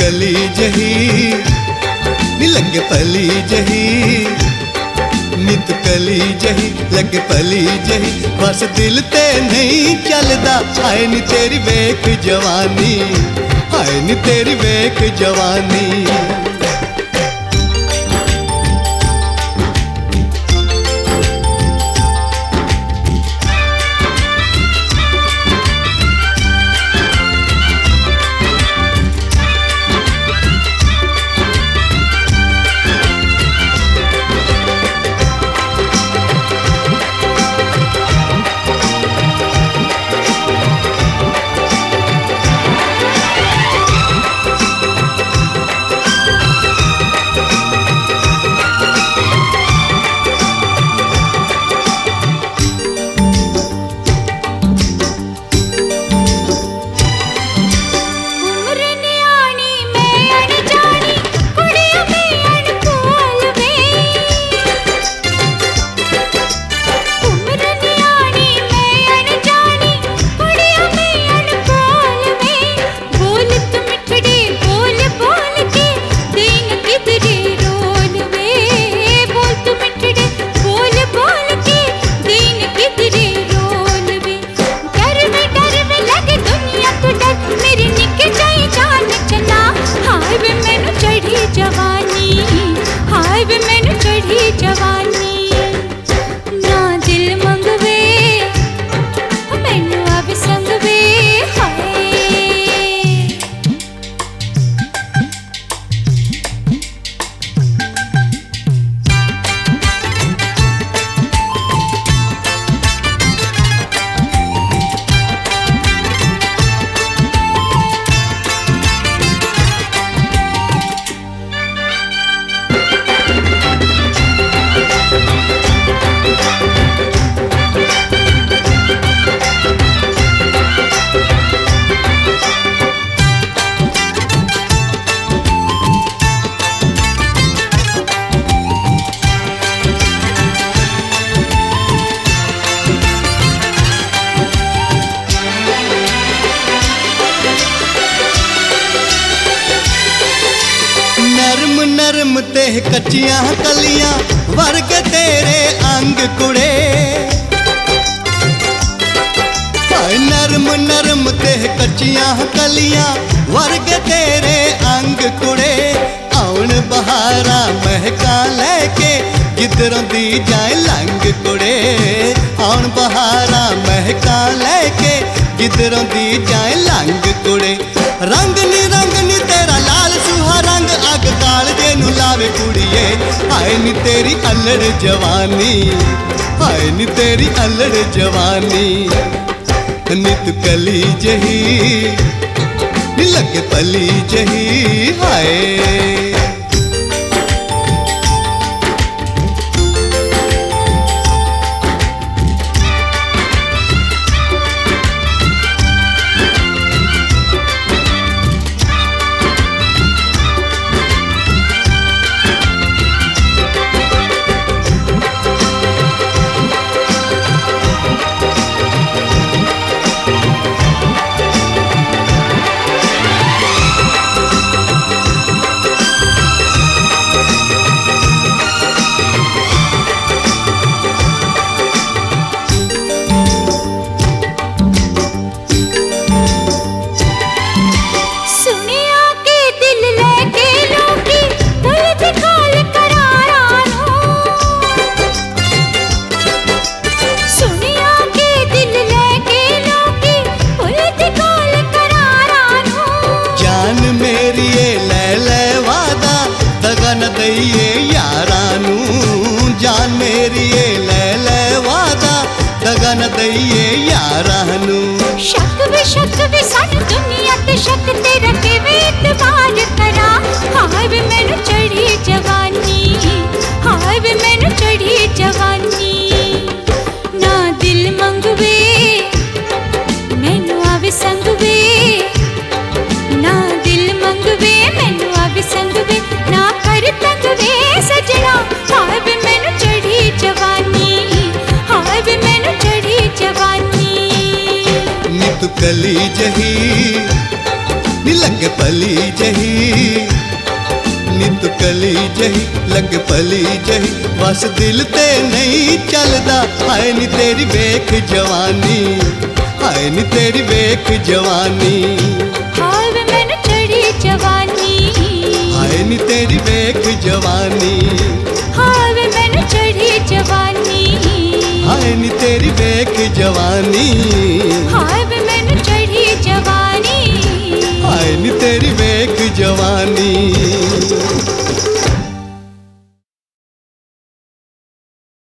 कली जही नी लगे पली जही, नित कली जही लगे पली जही, बस दिल ते नहीं चलदा। हाय नी तेरी वेख जवानी, हाय नी तेरी वेख जवानी। नरम ते कच्चियां कलियां वर्ग तेरे अंग कुड़े, नरम नरम ते कच्चियां कलियां वर्ग तेरे अंग कुड़े। आउन बहारा महका लैके जिधरों दी जाए लंग कुड़े, आउन बहारा महका लैके जिधरों दी जाए लंग कुड़े। रंग नी तेरा लाल सुहा रंग अग काल जे नू लावे कुड़िए। हाय नी तेरी अल्लड़ जवानी, हाय नी तेरी अल्लड़ जवानी। नित कली जही नी लगे पली जही, हाय दईए यारानू। जान मेरी ले ले वादा दगा न दईए यारानू। शक भी सन दुनिया ते शक तेरा किवें इतबार करा। हाय वे मैनू चढ़ी जवानी, हाय वे मैनू चढ़ी जवानी। ना दिल मंगवे मैनू आवे संग वे, ना दिल मंगवे मैनू आवे संग वे। ना कर तंग वे सजना, हाय वे मैनू चढ़ी जवानी, हाय वे मैनू चढ़ी जवानी। नित कली जही नी लगे पली जही नी तू कली जही लगे पली जही बस दिल ते नहीं चलदा हाय नी तेरी वेख जवानी हाय नी तेरी वेख जवानी हाय वे मैनू चढ़ी जवानी हाय नी तेरी वेख जवानी हाय वे मैनू चढ़ी जवानी हाय नी तेरी वेख जवानी